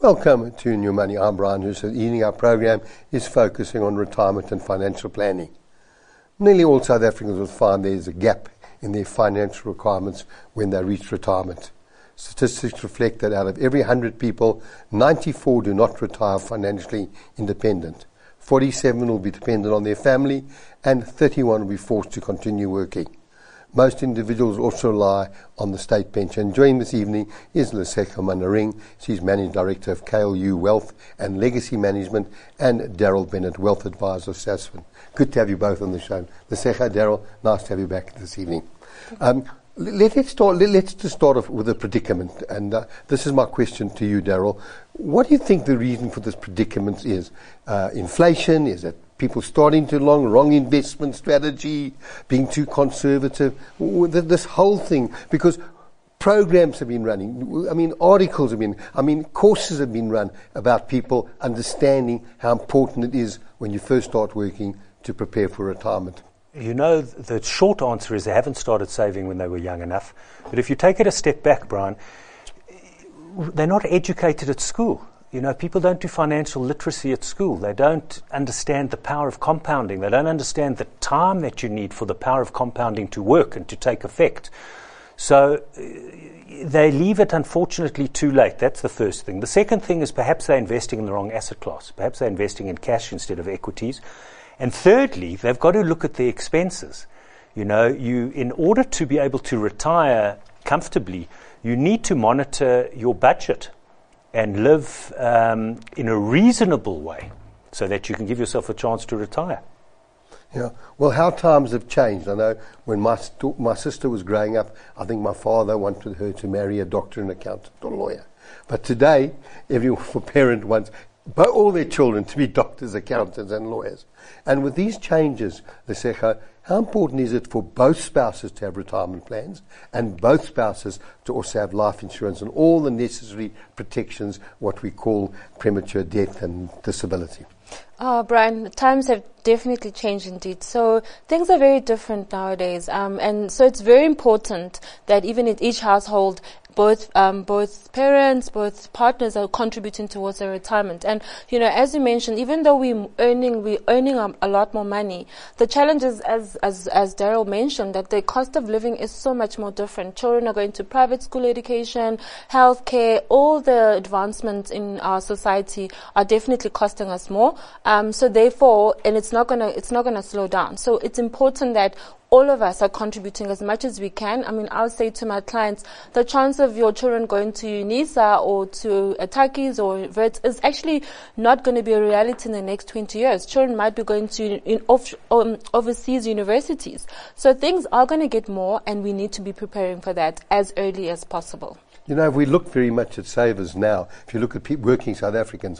Welcome to New Money. I'm Brian Hurst. Evening our program is focusing on retirement and financial planning. Nearly all South Africans will find there is a gap in their financial requirements when they reach retirement. Statistics reflect that out of every 100 people, 94 do not retire financially independent. 47 will be dependent on their family, and 31 will be forced to continue working. Most individuals also rely on the state pension. Joining this evening is Lesetja Manareng. She's Managing Director of KLU Wealth and Legacy Management, and Daryl Bennett, Wealth Advisor of Sasfin. Good to have you both on the show. Lesetja, Daryl, nice to have you back this evening. Let's just start off with a predicament, and this is my question to you, Daryl. What do you think the reason for this predicament is? Inflation? Is it people starting too long, wrong investment strategy, being too conservative? This whole thing, because programs have been running, articles have been, courses have been run about people understanding how important it is when you first start working to prepare for retirement. You know, the short answer is they haven't started saving when they were young enough. But if you take it a step back, Brian, they're not educated at school. You know, people don't do financial literacy at school. They don't understand the power of compounding. They don't understand the time that you need for the power of compounding to work and to take effect. So they leave it, unfortunately, too late. That's the first thing. The second thing is perhaps they're investing in the wrong asset class. Perhaps they're investing in cash instead of equities. And thirdly, they've got to look at their expenses. You know, in order to be able to retire comfortably, you need to monitor your budget and live in a reasonable way so that you can give yourself a chance to retire. Yeah. Well, how times have changed. I know when my sister was growing up, I think my father wanted her to marry a doctor, an accountant, or a lawyer. But today, every parent wants all their children to be doctors, accountants, and lawyers. And with these changes, Lesetja, how important is it for both spouses to have retirement plans and both spouses to also have life insurance and all the necessary protections, what we call premature death and disability? Brian, times have definitely changed indeed. So things are very different nowadays. And so it's very important that even in each household, both parents, both partners are contributing towards their retirement. And, you know, as you mentioned, even though we're earning a lot more money, the challenge is, as Daryl mentioned, that the cost of living is so much more different. Children are going to private school education, healthcare, all the advancements in our society are definitely costing us more. So therefore, and it's not gonna slow down. So it's important that all of us are contributing as much as we can. I'll say to my clients, the chance of your children going to UNISA or to Atakis or Wits is actually not going to be a reality in the next 20 years. Children might be going to overseas universities. So things are going to get more, and we need to be preparing for that as early as possible. You know, if we look very much at savers now, if you look at working South Africans,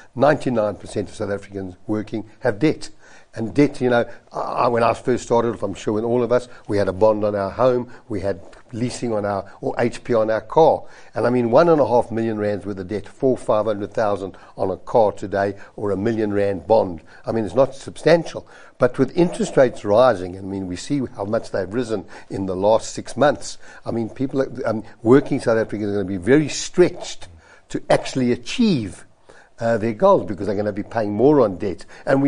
99% of South Africans working have debt. And debt, you know, when I first started, I'm sure with all of us, we had a bond on our home, we had leasing on or HP on our car. And 1.5 million rands worth of debt, 500,000 on a car today, or a R1 million bond. It's not substantial. But with interest rates rising, we see how much they've risen in the last 6 months. People, working South Africans are going to be very stretched to actually achieve their goals, because they're going to be paying more on debt,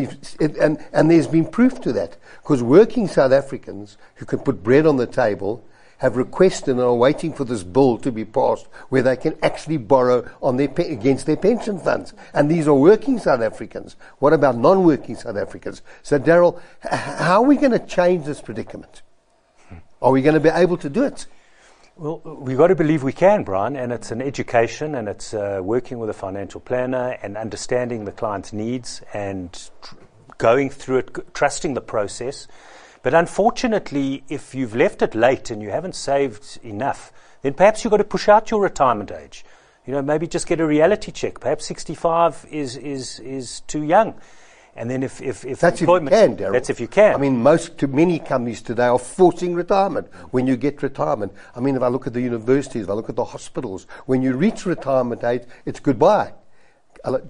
and there's been proof to that, because working South Africans who can put bread on the table have requested and are waiting for this bill to be passed where they can actually borrow on against their pension funds, and these are working South Africans. What about non-working South Africans? So Daryl, how are we going to change this predicament? Are we going to be able to do it? Well, we've got to believe we can, Brian, and it's an education, and it's working with a financial planner and understanding the client's needs and going through it, trusting the process. But unfortunately, if you've left it late and you haven't saved enough, then perhaps you've got to push out your retirement age. You know, maybe just get a reality check. Perhaps 65 is too young. And then if that's employment, if you can, Daryl. That's if you can. Many companies today are forcing retirement when you get retirement. If I look at the universities, if I look at the hospitals, when you reach retirement age, it's goodbye. But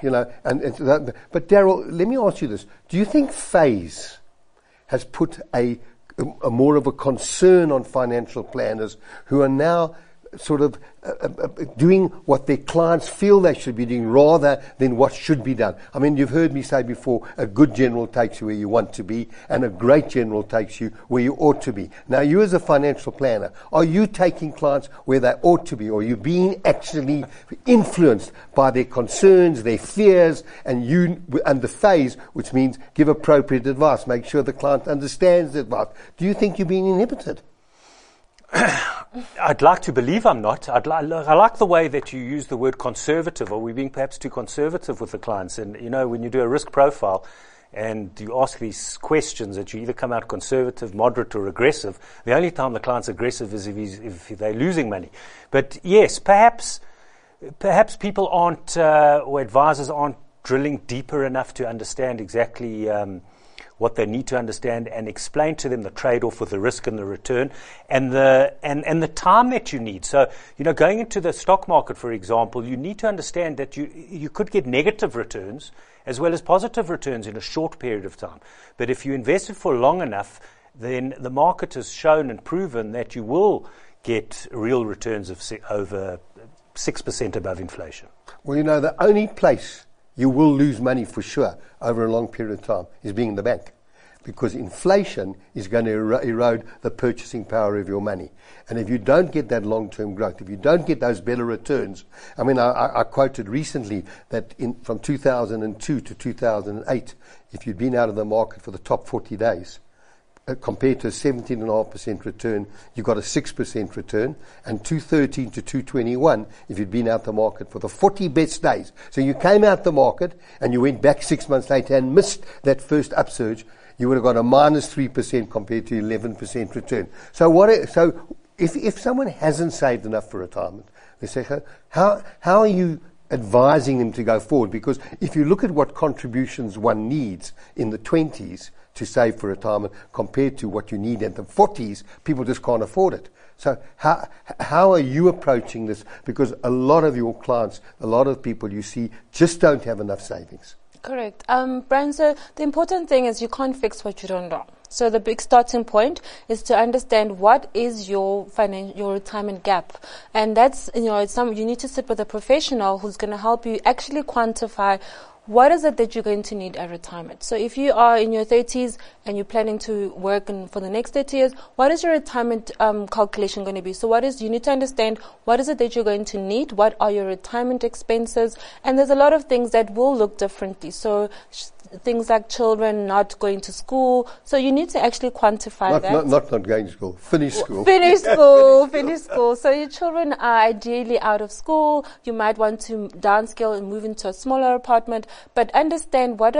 Daryl, let me ask you this: do you think phase has put a more of a concern on financial planners who are now sort of doing what their clients feel they should be doing rather than what should be done. I mean, you've heard me say before, a good general takes you where you want to be, and a great general takes you where you ought to be. Now, you as a financial planner, are you taking clients where they ought to be, or are you being actually influenced by their concerns, their fears, and the phase, which means give appropriate advice, make sure the client understands the advice? Do you think you're being inhibited? I'd like to believe I'm not. I like the way that you use the word conservative, or we're being perhaps too conservative with the clients. And, you know, when you do a risk profile and you ask these questions that you either come out conservative, moderate, or aggressive, the only time the client's aggressive is if they're losing money. But, yes, perhaps people aren't, or advisors aren't drilling deeper enough to understand exactly what they need to understand, and explain to them the trade-off with the risk and the return, and the time that you need. So, you know, going into the stock market, for example, you need to understand that you could get negative returns as well as positive returns in a short period of time. But if you invest it for long enough, then the market has shown and proven that you will get real returns of over 6% above inflation. Well, you know, the only place you will lose money for sure over a long period of time is being in the bank, because inflation is going to erode the purchasing power of your money. And if you don't get that long-term growth, if you don't get those better returns, I mean, I quoted recently that from 2002 to 2008, if you'd been out of the market for the top 40 days, compared to a 17.5% return, you got a 6% return, and 213 to 221 if you'd been out the market for the 40 best days. So you came out the market and you went back 6 months later and missed that first upsurge, you would have got a minus 3% compared to 11% return. So if someone hasn't saved enough for retirement, they say, how are you advising them to go forward? Because if you look at what contributions one needs in the 20s to save for retirement compared to what you need in the 40s, people just can't afford it. So how are you approaching this? Because a lot of your clients, a lot of people you see just don't have enough savings. Correct. Brian, so the important thing is you can't fix what you don't know. So the big starting point is to understand what is your retirement gap. And that's, you know, you need to sit with a professional who's going to help you actually quantify what is it that you're going to need at retirement. So if you are in your 30s and you're planning to work for the next 30 years, what is your retirement calculation going to be? So you need to understand what is it that you're going to need, what are your retirement expenses, and there's a lot of things that will look differently. So things like children not going to school. So you need to actually quantify that. Not going to school. Finish school. Finish school. So your children are ideally out of school. You might want to downscale and move into a smaller apartment. But understand what are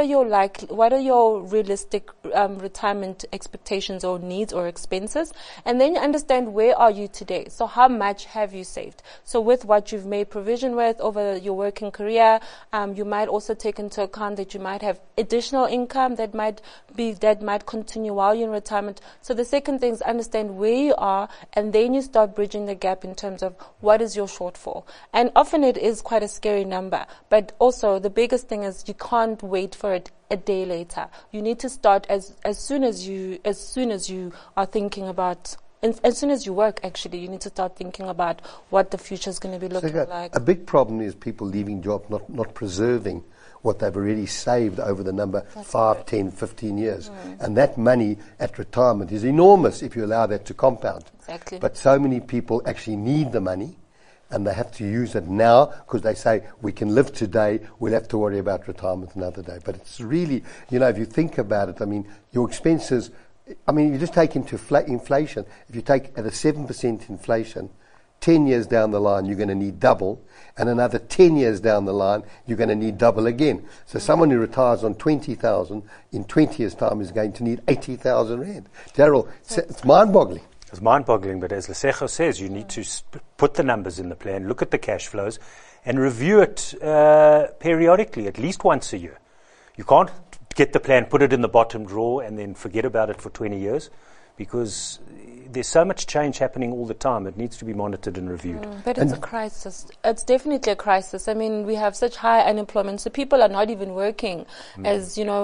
your realistic retirement expectations or needs or expenses. And then you understand where are you today. So how much have you saved? So with what you've made provision with over your working career, you might also take into account that you might have additional income that might continue while you're in retirement. So the second thing is understand where you are, and then you start bridging the gap in terms of what is your shortfall. And often it is quite a scary number, but also the biggest thing is you can't wait for it a day later. You need to start as soon as you are thinking about. As soon as you work, actually, you need to start thinking about what the future is going to be looking like. A big problem is people leaving jobs, not preserving what they've already saved over the number 5, 10, 15 years. And that money at retirement is enormous if you allow that to compound. Exactly. But so many people actually need the money, and they have to use it now because they say, we can live today, we'll have to worry about retirement another day. But it's really, if you think about it, I mean, your expenses, you just take into inflation. If you take at a 7% inflation, 10 years down the line, you're going to need double, and another 10 years down the line, you're going to need double again. So someone who retires on 20,000 in 20 years' time is going to need 80,000 rand. Daryl, it's mind-boggling. It's mind-boggling, but as Lesego says, you need to put the numbers in the plan, look at the cash flows, and review it periodically, at least once a year. You can't get the plan, put it in the bottom drawer, and then forget about it for 20 years, because there's so much change happening all the time. It needs to be monitored and reviewed. But it's a crisis. It's definitely a crisis. I mean, we have such high unemployment, so people are not even working as,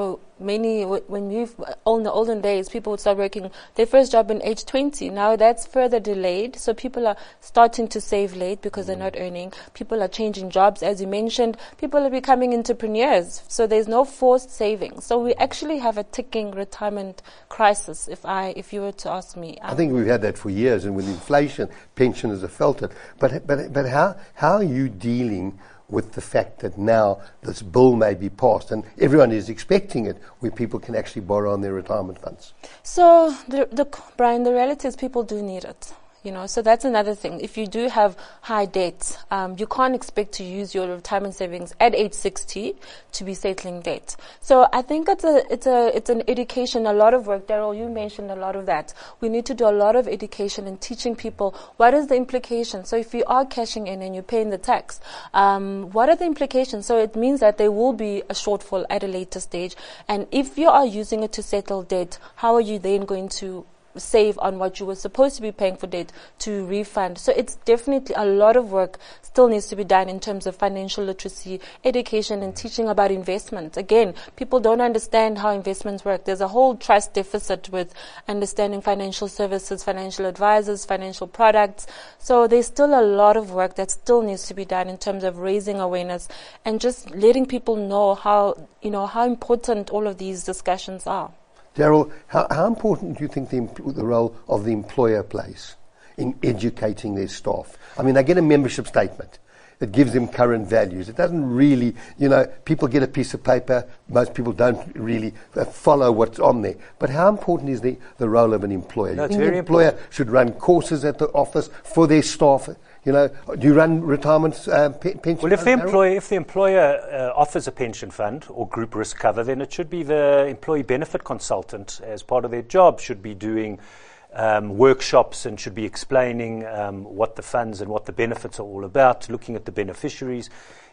when we've, in the olden days, people would start working their first job in age 20. Now that's further delayed. So people are starting to save late because they're not earning. People are changing jobs, as you mentioned. People are becoming entrepreneurs. So there's no forced savings. So we actually have a ticking retirement crisis, if you were to ask me. I think we've had that for years, and with inflation, pensioners have felt it. But how are you dealing with the fact that now this bill may be passed, and everyone is expecting it, where people can actually borrow on their retirement funds? So, Brian, the reality is people do need it. So that's another thing. If you do have high debt, you can't expect to use your retirement savings at age 60 to be settling debt. So I think it's an education, a lot of work. Daryl, you mentioned a lot of that. We need to do a lot of education and teaching people what is the implication. So if you are cashing in and you're paying the tax, what are the implications? So it means that there will be a shortfall at a later stage. And if you are using it to settle debt, how are you then going to save on what you were supposed to be paying for debt to refund? So it's definitely a lot of work still needs to be done in terms of financial literacy, education, and teaching about investments. Again, people don't understand how investments work. There's a whole trust deficit with understanding financial services, financial advisors, financial products. So there's still a lot of work that still needs to be done in terms of raising awareness and just letting people know how important all of these discussions are. Daryl, how important do you think the role of the employer plays in educating their staff? I mean, they get a membership statement. It gives them current values. It doesn't really, people get a piece of paper. Most people don't really follow what's on there. But how important is the role of an employer? No, you think the employer should run courses at the office for their staff? Do you run retirement pension? Well, if the employer offers a pension fund or group risk cover, then it should be the employee benefit consultant, as part of their job, should be doing workshops and should be explaining what the funds and what the benefits are all about, looking at the beneficiaries,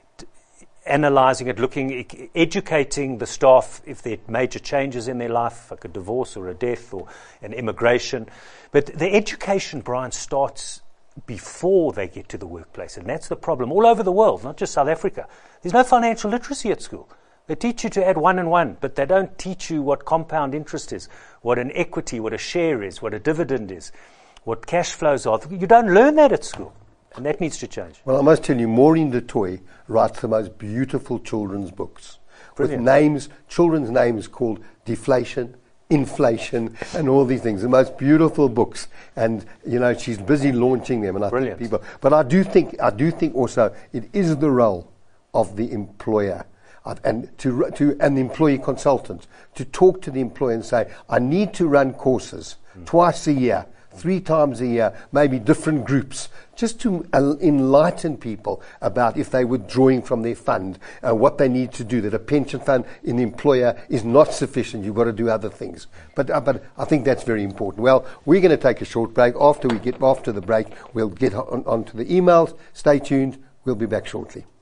analysing it, educating the staff if there are major changes in their life, like a divorce or a death or an immigration. But the education, Brian, starts before they get to the workplace, and that's the problem all over the world, not just South Africa. There's no financial literacy at school. They teach you to add 1 and 1, but they don't teach you what compound interest is, what an equity, what a share is, what a dividend is, what cash flows are. You don't learn that at school, and that needs to change. Well, I must tell you, Maureen du Toit writes the most beautiful children's books. Brilliant. With children's names called Deflation, Inflation, and all these things. The most beautiful books, and she's busy launching them. And I think people, but I do think also it is the role of the employer and an employee consultant to talk to the employer and say, I need to run courses twice a year, 3 times a year, maybe different groups, just to enlighten people about if they're withdrawing from their fund, what they need to do, that a pension fund in the employer is not sufficient. You've got to do other things. But I think that's very important. Well, we're going to take a short break. After the break, we'll get on to the emails. Stay tuned. We'll be back shortly.